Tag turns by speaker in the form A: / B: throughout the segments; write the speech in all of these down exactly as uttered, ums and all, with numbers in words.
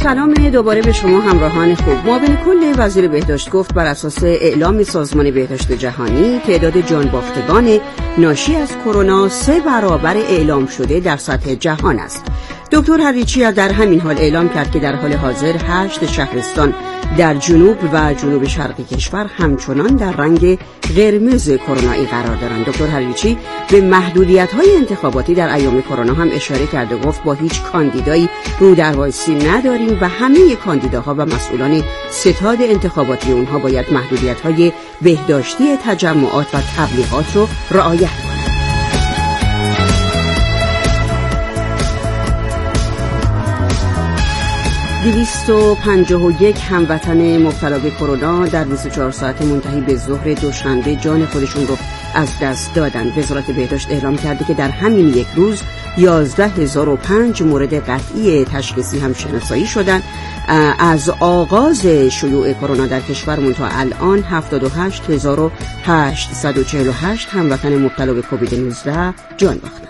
A: سلام دوباره به شما همراهان خوب. معاون کل وزیر بهداشت گفت بر اساس اعلام سازمان بهداشت جهانی تعداد جانباختگان ناشی از کرونا سه برابر اعلام شده در سطح جهان است. دکتر هریچی در همین حال اعلام کرد که در حال حاضر هشت شهرستان در جنوب و جنوب شرقی کشور همچنان در رنگ قرمز کرونایی قرار دارند. دکتر هریچی به محدودیت‌های انتخاباتی در ایام کرونا هم اشاره کرد و گفت با هیچ کاندیدایی رو در وایسی نداریم و همه کاندیداها و مسئولان ستاد انتخاباتی اونها باید محدودیت‌های بهداشتی تجمعات و تبلیغات رو رعایت کنند. دویست و پنجاه و یک هموطن مبتلا به کرونا در بیست و چهار ساعت منتهی به ظهر دوشنبه جان خودشون رو از دست دادن. وزارت بهداشت اعلام کرده که در همین یک روز یازده هزار و پنج مورد قطعی تشخیصی هم شناسایی شدن. از آغاز شیوع کرونا در کشور منتها الان هفتاد و هشت هزار و هشتصد و چهل و هشت هموطن مبتلا به کووید نوزده جان باختن.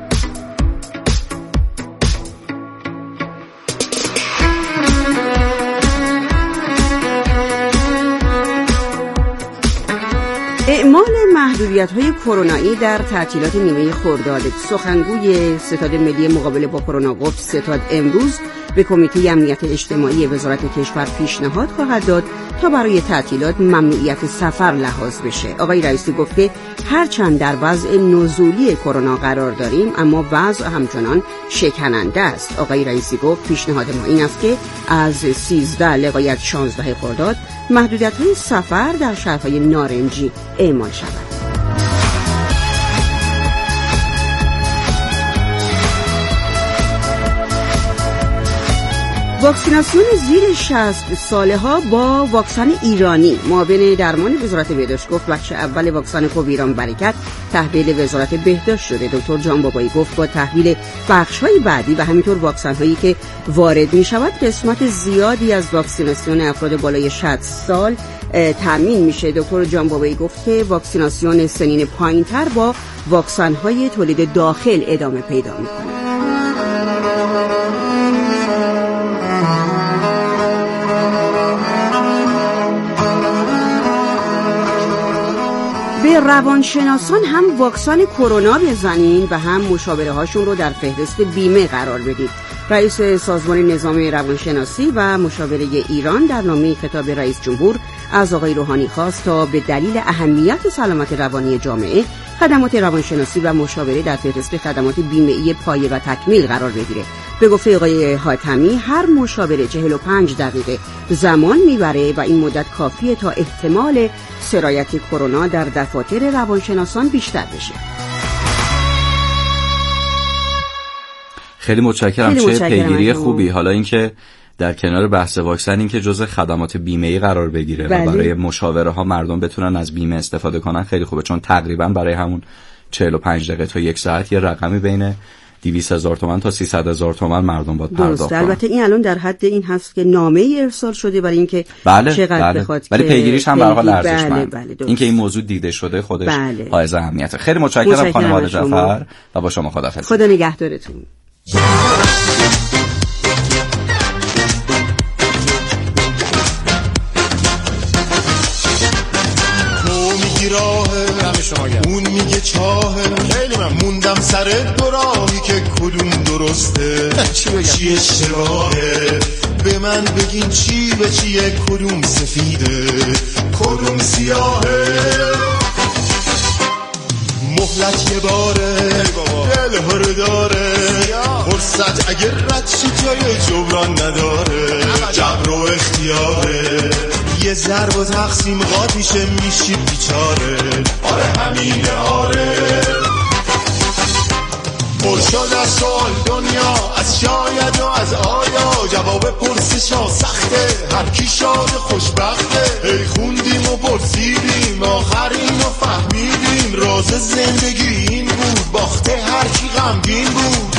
A: اعمال محدودیت‌های کرونایی در تعطیلات نیمه خرداد. سخنگوی ستاد ملی مقابله با کرونا گفت ستاد امروز به کمیته امنیت اجتماعی وزارت کشور پیشنهاد خواهد داد تا برای تعطیلات ممنوعیت سفر لحاظ بشه. آقای رئیسی گفت که هرچند در وضع نزولی کرونا قرار داریم اما وضع همچنان شکننده است. آقای رئیسی گفت پیشنهاد ما این است که از سیزده لغایت شانزده خرداد محدودیت‌های سفر در شهرهای نارنجی اعمال شود. واکسیناسیون زیر شصت ساله ها با واکسن ایرانی. معاون درمان وزارت بهداشت گفت بخش اول واکسن کوویران برکت تحویل وزارت بهداشت شده. دکتر جان بابایی گفت با تحویل بخش های بعدی و همینطور واکسن هایی که وارد می شود قسمت زیادی از واکسیناسیون افراد بالای شصت سال تامین میشه. دکتر جان بابایی گفت که واکسیناسیون سنین پایین‌تر با واکسن های تولید داخل ادامه پیدا می‌کنه. به روانشناسان هم واکسن کرونا بزنین و هم مشاوره هاشون رو در فهرست بیمه قرار بدید. رئیس سازمان نظام روانشناسی و مشاوره ایران در نامه خطاب رئیس جمهور از آقای روحانی خواست تا به دلیل اهمیت سلامت روانی جامعه خدمات روانشناسی و مشاوره در فهرست خدمات بیمه‌ای پایه و تکمیل قرار بگیره. به گفته آقای حاتمی هر مشاوره چهل و پنج دقیقه زمان میبره و این مدت کافیه تا احتمال سرایت کرونا در دفاتر روانشناسان بیشتر بشه.
B: خیلی متشکرم. خیلی چه پیگیری خوبی. حالا اینکه در کنار بحث واکسن این که جزء خدمات بیمه‌ای قرار بگیره بله. و برای مشاوره ها مردم بتونن از بیمه استفاده کنن خیلی خوبه، چون تقریبا برای همون چهل و پنج دقیقه تا یک ساعت یه رقمی بین دویست هزار تومان تا سیصد هزار تومان مردم باید پرداخت کنن.
A: البته این الان در حد این هست که نامه‌ای ارسال شده برای اینکه
B: بله،
A: چقدر
B: بله.
A: بخواد
B: ولی پیگیریش هم به هر حال ارزشمند.
A: بله، بله،
B: اینکه این موضوع دیده شده خودش
A: بله.
B: حائز اهمیته. خیلی متشکرم خانم آل جعفر و با شما خداحافظ.
A: خدا نگهدارتون.
C: اون میگه چاهه خیلی من موندم سر دو راهی که کدوم درسته چی اشتباهه به من بگین چی به چیه کدوم سفیده کدوم سیاهه مهلت یه باره دل هر داره فرصت اگر رد شی جای جبران نداره جبر و اختیاره یه ضرب و تقسیم قاطیشه میشی بیچاره آره همینه آره پر شد از سوال دنیا از شاید و از آیا جواب پرسشا سخته هر کی شاد خوشبخته ای خوندیم و پرسیدیم آخر اینو فهمیدیم راز زندگی این بود باخته هر کی غمگین بود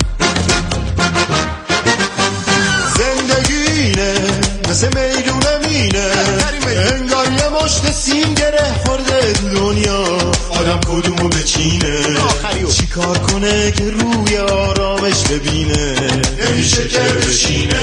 C: مثل میدونه ببینه، انگار یه مشت سیم گره خورده دنیا، آدم کدومو بچینه، چی کار کنه که روی آرامش ببینه، نمیشه که بشینه.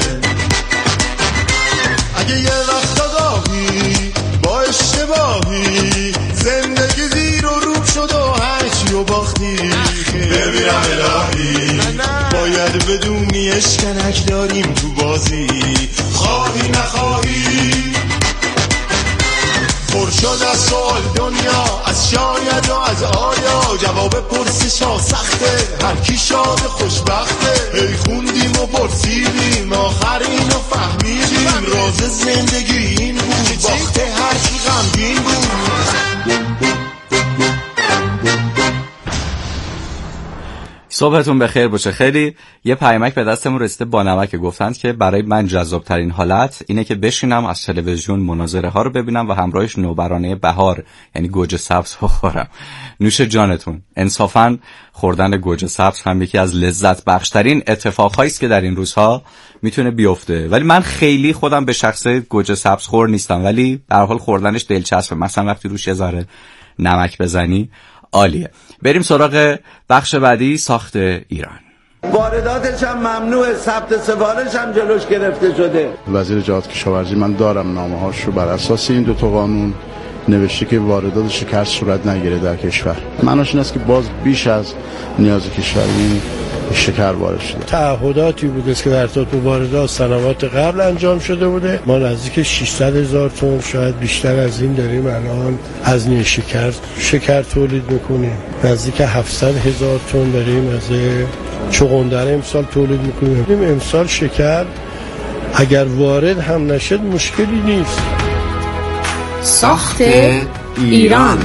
C: اگه یه وقت آگاهی با اشتباهی زندگی زیر و روب شد و هرچی و باختی، بمیرم الهی باید بدونی اشکنک داریم تو بازی، خواهی نخواهی. پر شد از سوال دنیا، از شاید و از آیا، جواب پرسشا سخته، هر کی شاد خوشبخته. هی خوندیم و پرسیدیم آخر اینو فهمیدیم، راز زندگی این بود، باخته هر کی غمگین بود.
B: صبحتون بخیر باشه. خیلی یه پیامک به دستمون رسیده با نمک که گفتند که برای من جذاب ترین حالت اینه که بشینم از تلویزیون مناظره ها رو ببینم و همراهش نوبرانه بهار یعنی گوجه سبز بخورم. نوش جانتون. انصافاً خوردن گوجه سبز هم یکی از لذت بخش ترین اتفاقهایی است که در این روزها میتونه بیفته، ولی من خیلی خودم به شخص گوجه سبز خور نیستم، ولی به هر حال خوردنش دلچسبه. مثلا وقتی روش یه ذره نمک بزنی عالیه. بریم سراغ بخش بعدی، ساخت ایران.
D: وارداتش هم ممنوعه، ثبت سفارش هم جلوش گرفته شده.
E: وزیر جهاد کشاورزی من دارم نامه هاشو بر اساس این دو تا قانون نوشته که واردات شکر صورت نگیره در کشور. معناش این است که باز بیش از نیاز کشور این شکر وارد شده.
F: تعهداتی بوده که در اساس واردات سنوات قبل انجام شده بوده. ما نزدیک ششصد هزار تن شاید بیشتر از این داریم الان از نیش شکر شکر تولید میکنیم. نزدیک هفتصد هزار تن داریم از چغندر امسال تولید میکنیم. امسال شکر اگر وارد هم نشد مشکلی نیست.
A: ساخت ایران.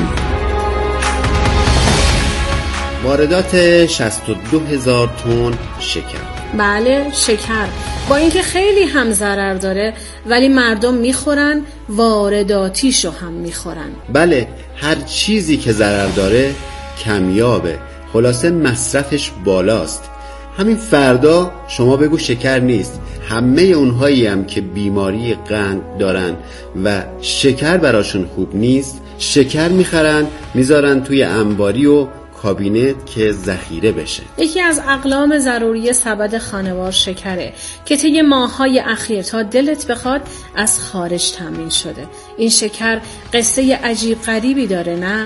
G: واردات شصت و دو هزار تن شکر.
H: بله شکر، با اینکه خیلی هم ضرر داره ولی مردم میخورن، وارداتیشو هم میخورن.
G: بله هر چیزی که ضرر داره کمیابه، خلاصه مصرفش بالاست. همین فردا شما بگو شکر نیست، همه اونهایی هم که بیماری قند دارن و شکر براشون خوب نیست شکر میخرن میذارن توی انباری و کابینت که ذخیره بشه.
H: یکی از اقلام ضروری سبد خانوار شکره که طی ماه‌های اخیر تا دلت بخواد از خارج تامین شده. این شکر قصه عجیب غریبی داره نه؟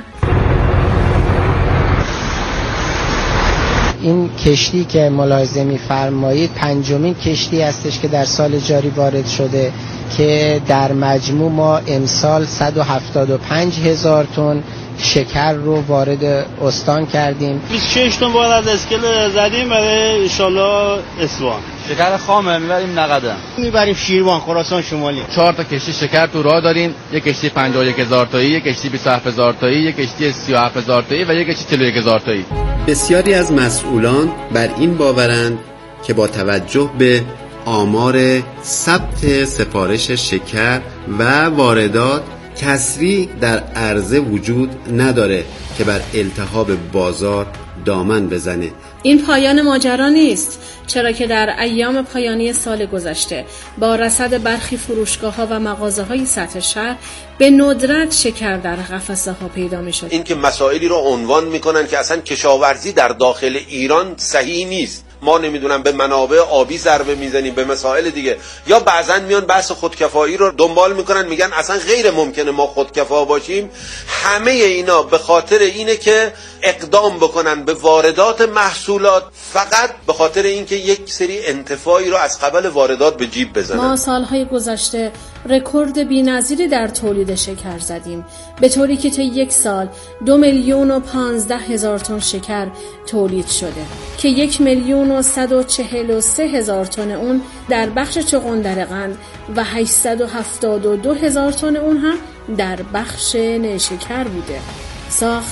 I: این کشتی که ملاحظه می‌فرمایید پنجمین کشتی هستش که در سال جاری وارد شده که در مجموع ما امسال صد و هفتاد و پنج هزار تن شکر رو وارد استان کردیم.
J: بیست و شش تن باید از اسکل زدیم برای انشالله اصفهان.
K: شکر خامه میبریم نقده،
J: میبریم شیروان خراسان شمالی.
K: چهار تا کشتی شکر تو راه داریم، یک کشتی پنجاه و یک هزار تایی، یک کشتی بیست و هفت هزار تایی، یک کشتی سی و هفت هزار تایی و یک کشتی چهل و یک هزار تایی.
G: بسیاری از مسئولان بر این باورند که با توجه به آمار ثبت سفارش شکر و واردات کسری در عرضه وجود نداره که بر التهاب بازار دامن بزنه.
H: این پایان ماجرا نیست، چرا که در ایام پایانی سال گذشته با رصد برخی فروشگاه‌ها و مغازه‌های سطح شهر به ندرت شکر در قفسه ها پیدا می‌شد.
L: این که مسائلی رو عنوان می‌کنن که اصلا کشاورزی در داخل ایران صحیح نیست. ما نمیدونم به منابع آبی ضربه میزنیم، به مسائل دیگه، یا بعضن میان بحث خودکفایی رو دنبال میکنن میگن اصلا غیر ممکنه ما خودکفا باشیم. همه اینا به خاطر اینه که اقدام بکنن به واردات محصولات فقط به خاطر اینکه یک سری انتفاعی رو از قبل واردات به جیب بزنن.
H: ما سالهای گذشته رکورد بی‌نظیری در تولید شکر زدیم، به طوری که تا یک سال دو میلیون و پانزده هزار تن شکر تولید شده که یک میلیون و صد و چهل و سه هزار تن اون در بخش چغندر قند و هشتصد و هفتاد و دو هزار تن اون هم در بخش نیشکر بوده. ساخت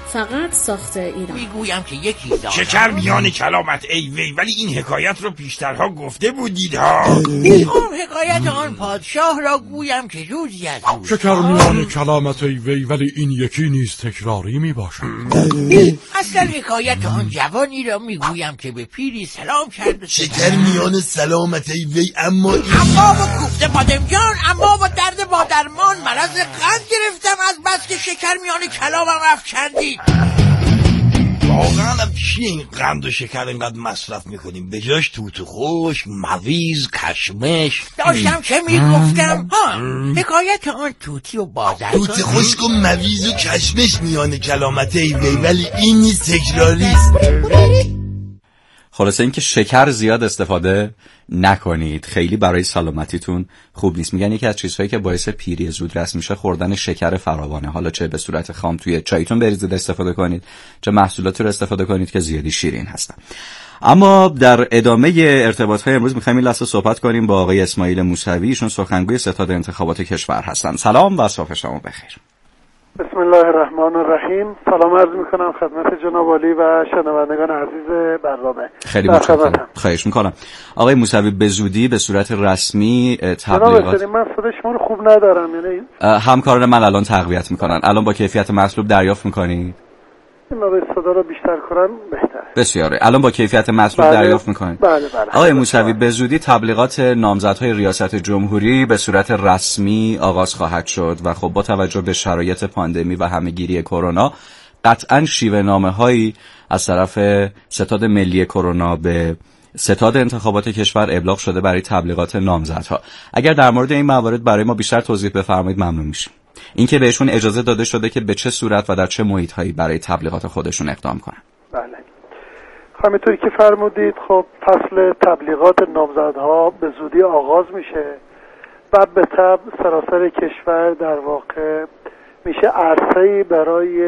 H: فقط ساخت ایران.
M: میگویم که یکی دارم شکر میان کلامت ای وی، ولی این حکایت رو پیشترها گفته بودید ها. اون حکایت آن پادشاه را گویم که روزی از روز
N: شکر میان کلامت ای وی، ولی این یکی نیز تکراری میباشد.
M: اصلا حکایت آن جوانی را میگویم که به پیری سلام کرد.
C: شکر میان سلامت ای وی، اما این
M: اما با کوفته بادمجان، اما با درد با درمان مرض قند گرفتم از بس که شکر میان کلامم افکندید.
C: واقعا چیه این قند و شکر اینقدر مصرف میکنیم؟ به جاش توت خشک، مویز، کشمش
M: داشتم که میگفتم ها حکایت آن توتی و بازرگان.
C: توت خشک و مویز و کشمش میان کلامت ای وی، ولی این نیست، تکراریست.
B: خلاصه اینکه شکر زیاد استفاده نکنید، خیلی برای سلامتیتون خوب نیست. میگن یکی از چیزهایی که باعث پیری زود رس میشه خوردن شکر فراوانه، حالا چه به صورت خام توی چایتون بریزید استفاده کنید، چه محصولاتی رو استفاده کنید که زیادی شیرین هستن. اما در ادامه ارتباط‌های امروز می‌خوایم این لحظه صحبت کنیم با آقای اسماعیل موسوی، ایشون سخنگوی ستاد انتخابات کشور هستن. سلام و صبح شما بخیر.
O: بسم الله الرحمن الرحیم. سلام عرض میکنم خدمت جناب عالی و شنوندگان عزیز برنامه.
B: خیلی متشکرم. خواهش میکنم. آقای موسوی به زودی به صورت رسمی
O: تبلیغات جناب من صدای شما رو خوب ندارم، یعنی
B: همکاران من الان تقویت میکنن. الان با کیفیت مطلوب دریافت میکنید؟
O: این موقع صدا رو بیشتر کنن بهتره.
B: بسیاره. الان با کیفیت مطلوب
O: بله.
B: دریافت میکنید؟
O: بله بله.
B: آقای موسوی به زودی تبلیغات نامزدهای ریاست جمهوری به صورت رسمی آغاز خواهد شد و خب با توجه به شرایط پاندمی و همهگیری کرونا قطعاً شیوه نامه‌هایی از طرف ستاد ملی کرونا به ستاد انتخابات کشور ابلاغ شده برای تبلیغات نامزدها. اگر در مورد این موارد برای ما بیشتر توضیح بفرمایید ممنون میشیم. اینکه بهشون اجازه داده شده که به چه صورت و در چه محیط‌هایی برای تبلیغات خودشون اقدام کنن.
O: بله. همینطوری که فرمودید خب فصل تبلیغات نامزدها به زودی آغاز میشه و به تبع سراسر کشور در واقع میشه عرصه‌ای برای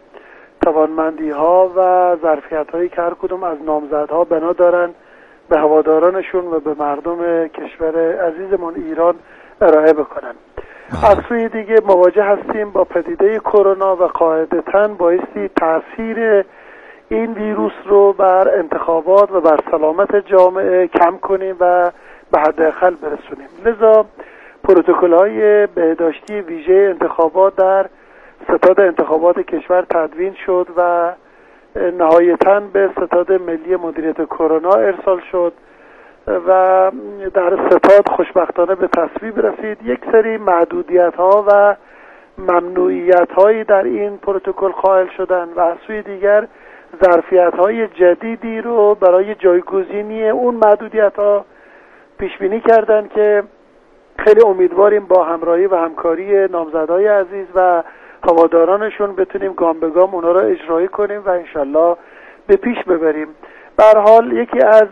O: توانمندی‌ها و ظرفیت‌هایی که هر کدوم از نامزدها بنا دارن به هوادارانشون و به مردم کشور عزیزمون ایران ارائه بکنن. از سوی دیگه مواجه هستیم با پدیده کرونا و قاعدتاً بایستی تاثیر این ویروس رو بر انتخابات و بر سلامت جامعه کم کنیم و به حداقل برسونیم. لذا پروتکل‌های بهداشتی ویژه انتخابات در ستاد انتخابات کشور تدوین شد و نهایتاً به ستاد ملی مدیریت کرونا ارسال شد و در ستاد خوشبختانه به تصویب رسید. یک سری محدودیت‌ها و ممنوعیت‌هایی در این پروتکل قائل شدن و از سوی دیگر ظرفیت‌های جدیدی رو برای جایگزینی اون محدودیت‌ها پیش بینی کردن که خیلی امیدواریم با همراهی و همکاری نامزدهای عزیز و هوادارانشون بتونیم گام به گام اونا رو اجرایی کنیم و انشالله به پیش ببریم. به هر حال یکی از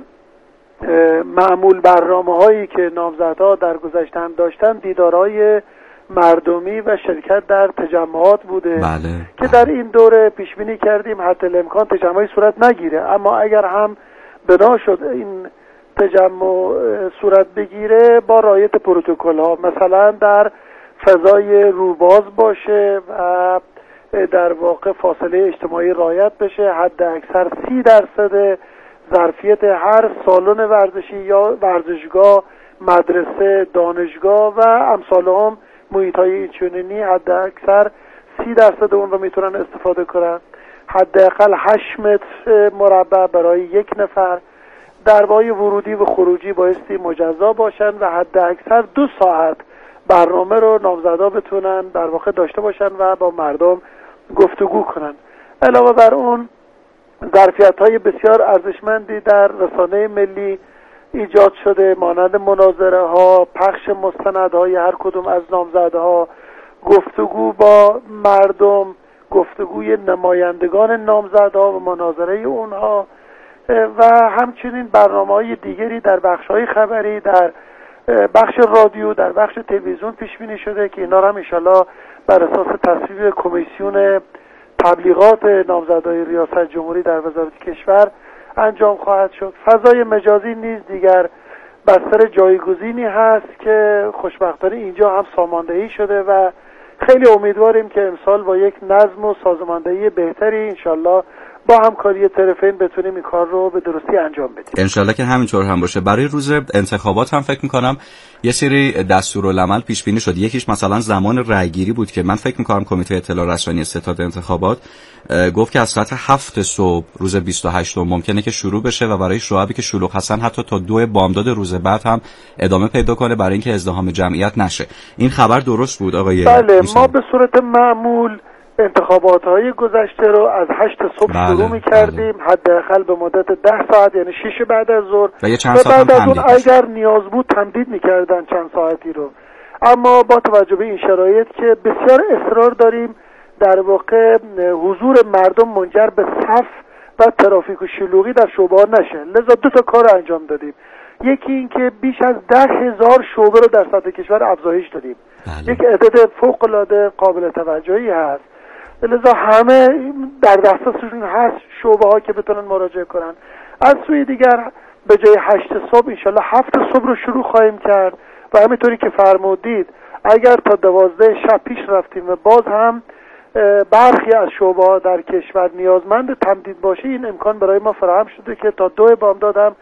O: معمول برنامه‌هایی که نامزدها در گذشته هم داشتن دیدارهای مردمی و شرکت در تجمعات بوده.
B: بله.
O: که در این دوره پیش بینی کردیم حتی الامکان تجمعی صورت نگیره، اما اگر هم بنا شد این تجمع صورت بگیره با رعایت پروتکل ها، مثلا در فضای روباز باشه و در واقع فاصله اجتماعی رعایت بشه، حد اکثر سی درصد ظرفیت هر سالن ورزشی یا ورزشگاه، مدرسه، دانشگاه و امثال هم محیط های اینچنینی حد اکثر سی درصد اون رو میتونن استفاده کنن. حداقل هشت متر مربع برای یک نفر. دربای ورودی و خروجی بایستی مجزا باشن و حد اکثر دو ساعت برنامه رو نامزدا بتونن در واقع داشته باشن و با مردم گفتگو کنن. علاوه بر اون ظرفیت های بسیار ارزشمندی در رسانه ملی ایجاد شده، مانند مناظره ها، پخش مستندهای هر کدوم از نامزدها، گفتگو با مردم، گفتگوی نمایندگان نامزدها و مناظره اونها و همچنین برنامه‌های دیگری در بخش‌های خبری، در بخش رادیو، در بخش تلویزیون پیش بینی شده که اینا رو هم انشالله بر اساس تصویب کمیسیون تبلیغات نامزدهای ریاست جمهوری در وزارت کشور انجام خواهد شد. فضای مجازی نیز دیگر بستر جایگزینی هست که خوشبختانه اینجا هم ساماندهی شده و خیلی امیدواریم که امسال با یک نظم و سازماندهی بهتری انشالله با همکاری طرفین بتونیم این کار رو به درستی انجام بدیم.
B: انشالله که همینطور هم باشه. برای روز انتخابات هم فکر میکنم یه سری دستورالعمل پیش بینی شد. یکیش مثلا زمان رأیگیری بود که من فکر میکنم کمیته اطلاع رسانی ستاد انتخابات گفت که از ساعت هفت صبح روز بیست و هشتم ممکنه که شروع بشه و برای شعبی که شلوغ هستن حتی تا دو بامداد روز بعد هم ادامه پیدا کنه برای اینکه ازدحام جمعیت نشه. این خبر درست بود آقای؟
O: بله، ما به صورت معمول انتخابات‌های گذشته رو از هشت صبح بله، شروع می‌کردیم بله. حداقل به مدت ده ساعت، یعنی شش بعد از ظهر
B: و یه چند ساعت
O: بعد از اون اگر نیاز بود تمدید می‌کردن چند ساعتی رو. اما با توجه به این شرایط که بسیار اصرار داریم در واقع حضور مردم منجر به صف و ترافیک و شلوغی در شعبه‌ها نشه، لذا دو تا کار انجام دادیم. یکی این که بیش از ده هزار شعبه رو در سطح کشور افزایش دادیم. بله. یک عدد فوق‌العاده قابل توجهی هست، لذا همه در دسترسشون هست شعبه ها که بتونن مراجعه کنن. از سوی دیگر به جای هشت صبح انشالله هفت صبح رو شروع خواهیم کرد و همینطوری که فرمودید اگر تا دوازده شب پیش رفتیم و باز هم برخی از شعبه ها در کشور نیازمند تمدید باشه، این امکان برای ما فراهم شده که تا دو بامداد هم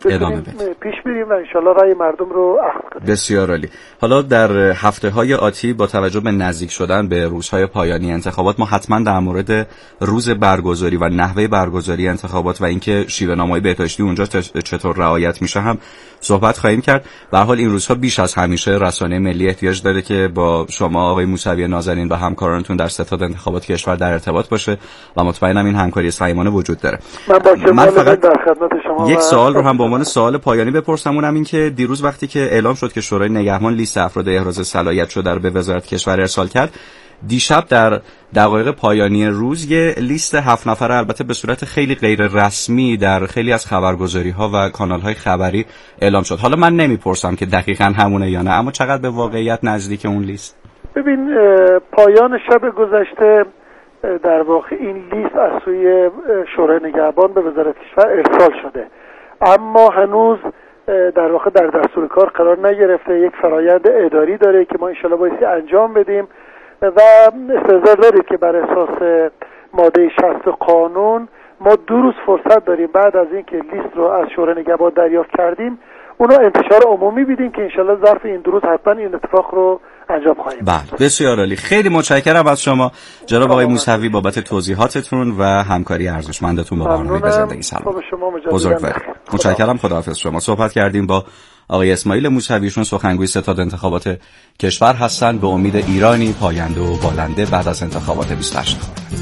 O: پیش بریم و انشالله رای مردم رو اخذ کنیم.
B: بسیار عالی. حالا در هفته های آتی با توجه به نزدیک شدن به روزهای پایانی انتخابات ما حتما در مورد روز برگزاری و نحوه برگزاری انتخابات و اینکه شیوه نامه‌های بهداشتی اونجا چطور رعایت میشه هم صحبت خواهیم کرد. به هر حال این روزها بیش از همیشه رسانه ملی احتیاج داره که با شما آقای موسوی نازنین و همکارانتون در ستاد انتخابات کشور در ارتباط باشه و مطمئنم این همکاری صمیمانه وجود داره.
O: من, با من فقط در خدمت شما
B: یک سوال رو هم به عنوان سوال پایانی بپرسم، اونم این که دیروز وقتی که اعلام شد که شورای نگهبان لیست افراد احراز صلاحیت شده رو به وزارت کشور ارسال کرد، دیشب در دقایق پایانی روز یه لیست هفت نفره البته به صورت خیلی غیر رسمی در خیلی از خبرگزاری‌ها و کانال‌های خبری اعلام شد. حالا من نمیپرسم که دقیقاً همونه یا نه، اما چقدر به واقعیت نزدیک اون لیست؟
O: ببین، پایان شب گذشته در واقع این لیست از سوی شورای نگهبان به وزارت کشور ارسال شده، اما هنوز در واقع در دستور کار قرار نگرفته. یک فرایند اداری داره که ما انشالله بایستی انجام بدیم و استحضار دارید که بر اساس ماده شصت قانون ما دو روز فرصت داریم بعد از اینکه لیست رو از شورای نگهبان دریافت کردیم اونو انتشار عمومی بدیم که انشالله ظرف این دو روز حتما این اتفاق رو انجام خواهیم.
B: بله، بسیار عالی. خیلی متشکرم از شما جناب آقای موسوی بابت توضیحاتتون و همکاری ارزشمندتون با برنامه به زندگی. سلام. بزرگوار. متشکرم. خداحافظ. شما صحبت کردیم با آقای اسماعیل موسویشون سخنگوی ستاد انتخابات کشور هستند به امید ایرانی پاینده و بالنده بعد از انتخابات بیست و هشت.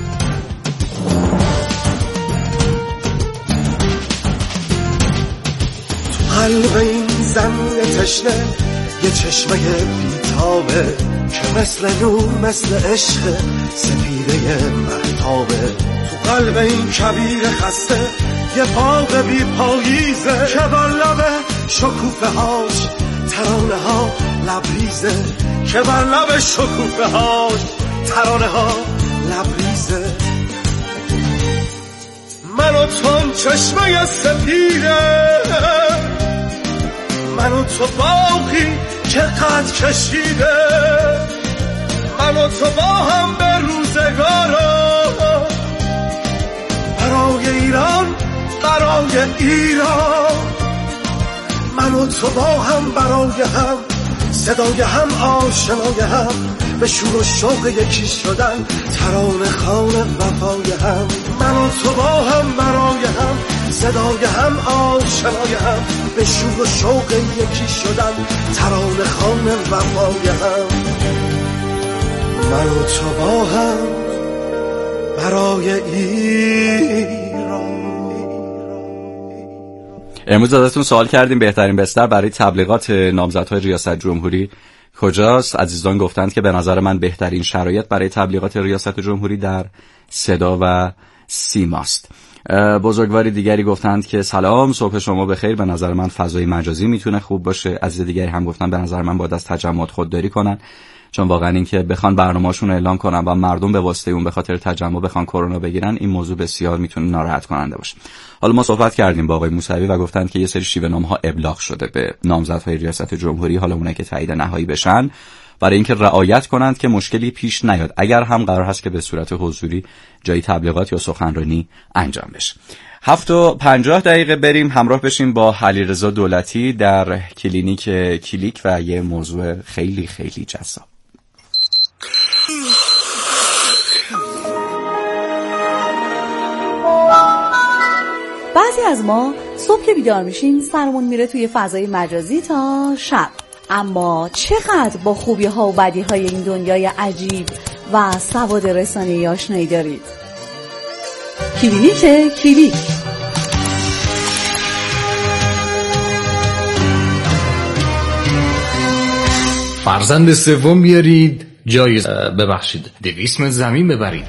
C: قلب این زن تشنه یه چشمه بیتابه که مثل نور مثل عشق سپیده مهتابه. تو قلب این کبیر خسته یه باغ بی پاییزه که بر لب شکوفه هاش ترانه ها لبریزه که بر لب شکوفه هاش ترانه ها لبریزه. من و تو چشمه سپیده، من و تو باقی که قد کشیده، من و تو با هم به روزگارا برای ایران برای ایران. من و تو با هم برای هم صدای هم آشنای هم به شور و شوق یکی شدن ترانه خوان وفای هم. من و تو با هم برای هم صدای هم آشنای هم به شور و شوق یکی شدن ترانه خوان وفای هم. من و تو با هم برای ایران.
B: امروز ازتون سوال کردیم بهترین بستر برای تبلیغات نامزدهای ریاست جمهوری کجاست؟ عزیزان گفتند که به نظر من بهترین شرایط برای تبلیغات ریاست جمهوری در صدا و سیماست. بزرگواری دیگری گفتند که سلام، صبح شما بخیر، به نظر من فضای مجازی میتونه خوب باشه. عزیز دیگری هم گفتن به نظر من باید از تجمعات خودداری کنن، چون واقعا این که بخوان برنامه‌شون رو اعلام کنن و مردم به واسطه اون به خاطر تجمع بخوان کرونا بگیرن، این موضوع بسیار میتونه ناراحت کننده باشه. حالا ما صحبت کردیم با آقای موسوی و گفتند که یه سری شیوه نامه‌ها ابلاغ شده به نامزدهای ریاست جمهوری، حالا اونایی که تایید نهایی بشن برای اینکه رعایت کنند که مشکلی پیش نیاد اگر هم قرار هست که به صورت حضوری جایی تبلیغات یا سخنرانی انجام بشه. هفت و پنجاه دقیقه بریم همراه بشیم با علیرضا دولتی در کلینیک کلیک و یه موضوع خیلی خیلی جذاب.
P: بعضی از ما صبح که بیدار میشیم سرمون میره توی فضای مجازی تا شب. اما چقدر با خوبی ها و بدی های این دنیای عجیب و سواد رسانه‌ای آشنایی دارید؟ کلینیک کلیک.
Q: فرزند سوم بیارید، جای ببخشید دویست متر زمین ببرید.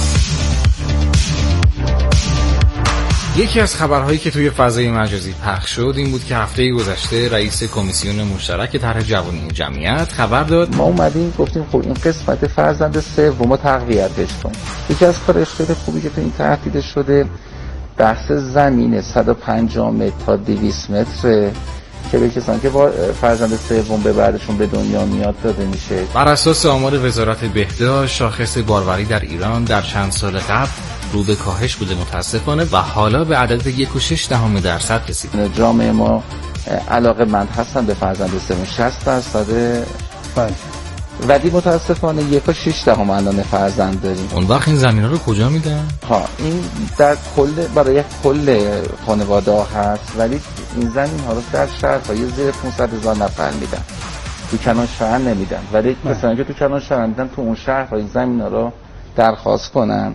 Q: یکی از خبرهایی که توی فضای مجازی پخش شد این بود که هفته گذشته رئیس کمیسیون مشترک طرح جوانی جمعیت خبر داد
R: ما اومدیم گفتیم خب این قسمت فرزند سوم تقویتش کنیم. یکی از کارش خیلی خوبی که تو این طرح دیده شده بحث زمین صد و پنجاه متر تا دویست متر که به کسانی که با فرزند سوم به بعدشون به دنیا میاد داده میشه.
Q: بر اساس آمار وزارت بهداشت شاخص باروری در ایران در چند سال قبل رو به کاهش بوده متاسفانه و حالا به عدد یک و شش دهم درصد رسید.
R: جامعه ما علاقه‌مند هستن به فرزند سوم، شصت درصد بله. ولی متاسفانه یک و شش دهم الان فرزند داریم.
Q: اون وقت این زمین‌ها رو کجا میدن؟
R: ها این در کل برای کل خانواده ها هست ولی این زمین‌ها رو در شهرهای زیر پانصد هزار نفر میدن. تو کنار شهر نمیدن ولی کسانی که تو کنار شهر میدن تو اون شهرها این زمین‌ها رو درخواست کنن.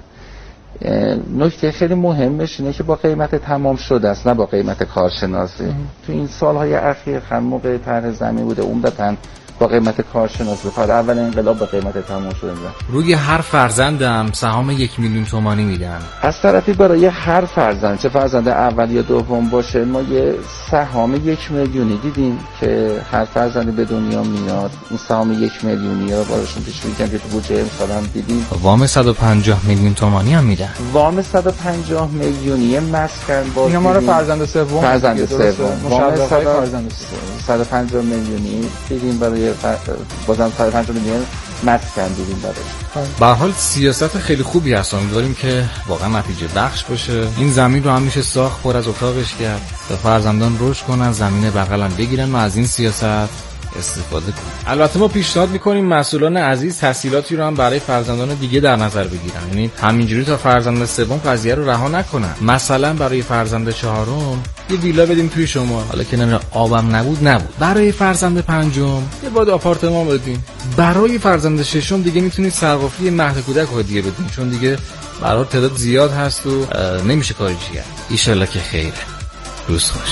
R: نکته خیلی مهمش اینه که با قیمت تمام شده است نه با قیمت کارشناسی. تو این سالهای اخیر هم موقع طرح زمین بوده عمدتاً با قیمت کارشناسی کار اول انقلاب با قیمت تمام شده.
Q: روی هر فرزندم سهام یک میلیون تومانی میدن.
R: از طرفی برای هر فرزند چه فرزند اول یا دوم باشه ما یه سهام یک میلیونی دیدیم که هر فرزندی به دنیا میاد این سهام یک میلیونی رو بارشون پیش میگن که تو بودجه امسال هم دیدیم.
Q: وام صد و پنجاه میلیون تومانی هم میدن.
R: وام صد و پنجاه میلیونی مسکن با
S: اینا ما رو فرزند سوم
R: فرزند سوم
S: وام
R: صد و پنجاه میلیونی دیدیم برای بازم صد و پنجاه میلیون مسکن دیدیم براش.
Q: به هر حال سیاست خیلی خوبی هست، امیدواریم که واقعا نتیجه بخش باشه. این زمین رو هم میشه ساخت پر از اتاقش کرد تا فرزندان رشد کنن، زمین بغلن بگیرن و از این سیاست استفاده کنن. البته ما پیشنهاد میکنیم مسئولان عزیز تسهیلاتی رو هم برای فرزندان دیگه در نظر بگیرن، یعنی همینجوری تا فرزند سوم قضیه رو رها نکنن. مثلا برای فرزند چهارم یه ویلا بدیم توی شمال، حالا که نه آبم نبود نبود. برای فرزند پنجم یه باد آپارتمان بدیم. برای فرزند ششم دیگه میتونید سقفی مهد کودک رو دیگه بدیم، چون دیگه برای تعداد زیاد هست و نمیشه کاری کرد. ان شاءالله که خیره. روز خوش.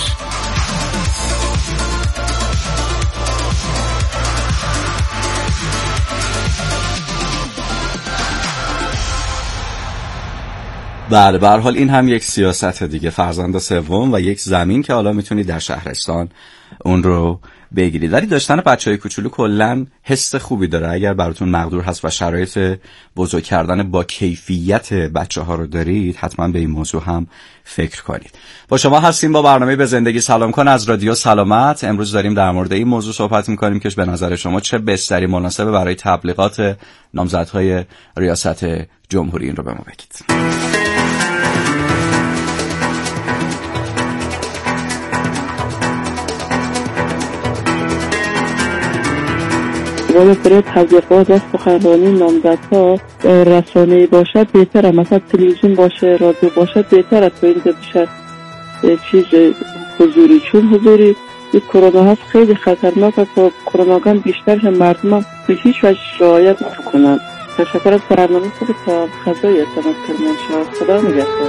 B: بله به هر حال این هم یک سیاست دیگه، فرزند سوم و یک زمین که حالا میتونید در شهرستان اون رو بگیرید. ولی داشتن بچهای کوچولو کلا حس خوبی داره. اگر براتون مقدور هست و شرایط بزرگ کردن با کیفیت بچه‌ها رو دارید حتما به این موضوع هم فکر کنید. با شما هستیم با برنامه به زندگی سلام کن از رادیو سلامت. امروز داریم در مورد این موضوع صحبت می‌کنیم که به نظر شما چه بستری مناسبه برای تبلیغات نامزدهای ریاست جمهوری. این رو به ما بگید.
T: باید برای تبلیغات و سخنرانی نامزدها رسانه‌ای باشد بهتره، مثلا تلویزیون باشه، رادیو باشه بهتره تا اینجا بشه چیز حضوری، چون حضوری این کرونا هست خیلی خطرناکه که کروناگان بیشترش مردم به هیچ وجه رعایت نکنن. تشکر از برنامه خوب تا خدای اعتماد کرمان شد. خدا نگهدار.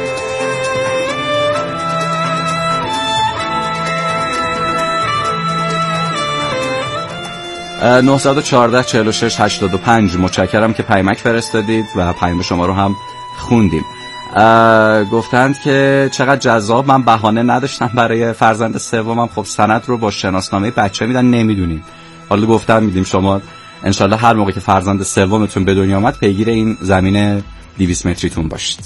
B: نه یک چهار چهار شش هشتاد و پنج متشکرم که پیامک فرستادید و پیام شما رو هم خوندیم. گفتند که چقدر جذاب، من بهانه نداشتم برای فرزند سومم. خب سند رو با شناسنامه بچه میدن نمیدونیم، حالا گفتم میدیم شما انشالله هر موقع که فرزند سومتون به دنیا آمد پیگیر این زمین دویست متریتون باشید.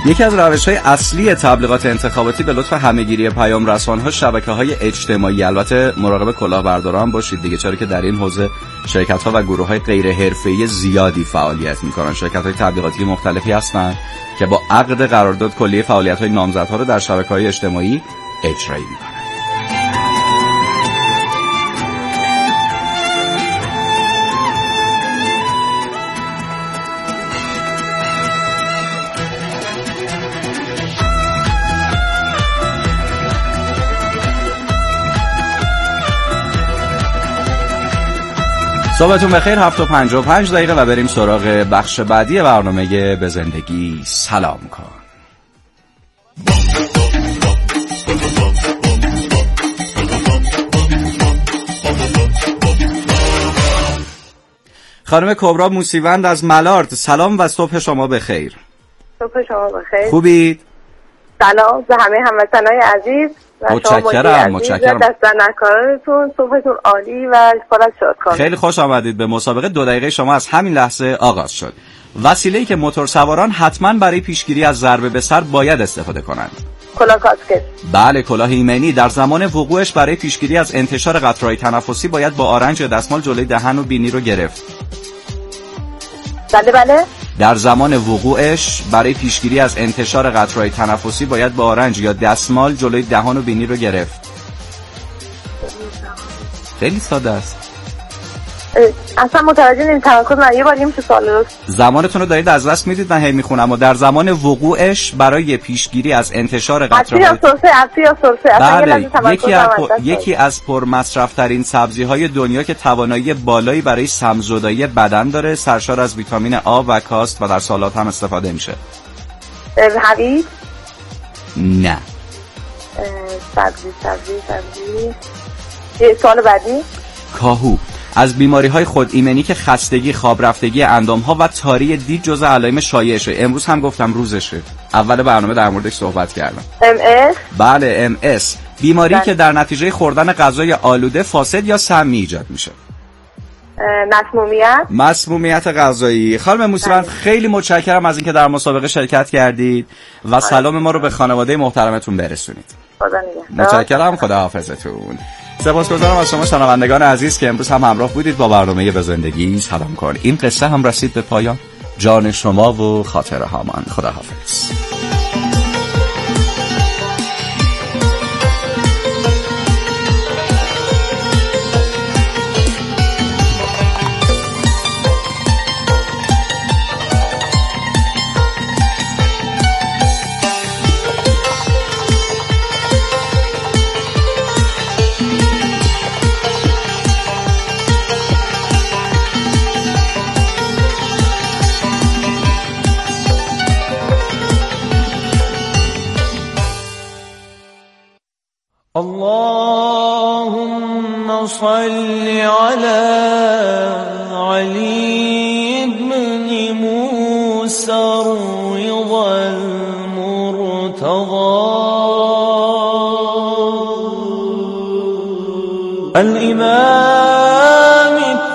B: یکی از روش‌های اصلی تبلیغات انتخاباتی به لطف همه‌گیری پیام رسان‌ها شبکه‌های اجتماعی. البته مراقب کلاهبرداران باشید دیگه، چرا که در این حوزه شرکت‌ها و گروه‌های غیر حرفه‌ای زیادی فعالیت می‌کنن. شرکت‌های تبلیغاتی مختلفی هستند که با عقد قرارداد کلیه فعالیت‌های نامزدها رو در شبکه‌های اجتماعی اجرایی می‌کنن. صبحتون بخیر. هفت و پنجاه و پنج دقیقه و بریم سراغ بخش بعدی برنامه به زندگی سلام کن. خانم کبرا موسیوند از ملارد، سلام و صبح شما بخیر.
S: صبح شما بخیر.
B: خوبید؟
S: سلام به همه هموطنای عزیز.
B: متشکرم متشکرم.
S: دست در نکارتون، صبحتون عالی و خالص شاد کنید.
B: خیلی خوش آمدید. به مسابقه دو دقیقه شما از همین لحظه آغاز شد. وسیله‌ای که موتور سواران حتما برای پیشگیری از ضربه به سر باید استفاده کنند.
S: کلاه کاسکت.
B: بله، کلاه ایمنی. در زمان وقوعش برای پیشگیری از انتشار قطره‌های تنفسی باید با آرنج یا دستمال جلوی دهن و بینی رو گرفت.
S: بله بله.
B: در زمان وقوعش برای پیشگیری از انتشار قطره‌های تنفسی باید با آرنج یا دستمال جلوی دهان و بینی رو گرفت. خیلی ساده است.
S: اصلا متوجه نیم، تمرکز من یه بار این تو سوال درست.
B: زمانتون رو دارید از دست میدید. من هی میخونم. و در زمان وقوعش برای پیشگیری از انتشار قطره‌های
S: یا سرفه اصلی یا سرفه.
B: بله، یکی از پر... یکی از پرمصرف ترین سبزی‌های دنیا که توانایی بالایی برای سم‌زدایی بدن داره، سرشار از ویتامین آ و کاست و در سالاد هم استفاده میشه.
S: هویج؟
B: نه.
S: سبزی سبزی سبزی. یه سوال بعدی؟
B: کاهو. از بیماری‌های خود ایمنی که خستگی، خواب رفتگی اندام‌ها و تاری دید جزء علائم شایعشه. امروز هم گفتم روزشه. اول برنامه در موردش صحبت کردم.
S: ام اس؟
B: بله، ام اس. بیماری بله. که در نتیجه خوردن غذای آلوده، فاسد یا سمی ایجاد میشه.
S: مسمومیت؟
B: مسمومیت غذایی. خانم موسیوند خیلی متشکرم از اینکه در مسابقه شرکت کردید و سلام ما رو به خانواده محترمتون برسونید.
S: خدا نگهدار.
B: متشکرم. خداحافظتون. سپاسگزارم از شما شنوندگان عزیز که امروز هم همراه بودید با برنامه به زندگی سلام کن. این قصه هم رسید به پایان. جان شما و خاطره هامان. خداحافظ.
U: اللهم صل على علي بن موسى الرضا المرتضى الإمام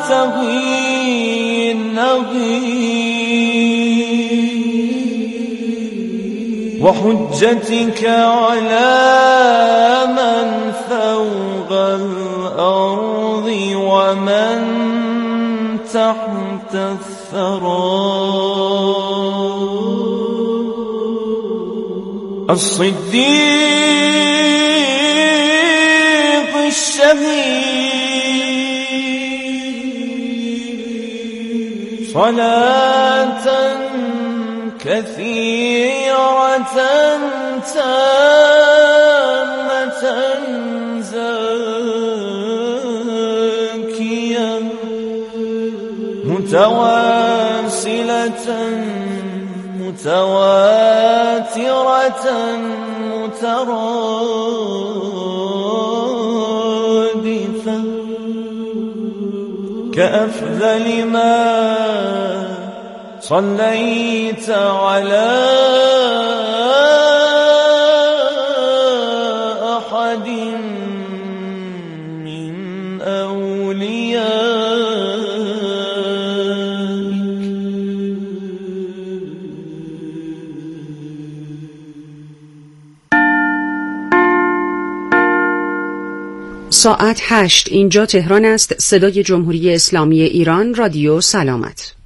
U: التقي النقي وحجتك على من فوق الأرض ومن تحت الثرى الصديق الشهيد صلاة كثيرة تامة زاكية متواصلة متواترة مترادفة كأفضل ما صليت على أحد من أوليائك
A: ساعت هشت اینجا تهران است. صدای جمهوری اسلامی ایران، رادیو سلامت.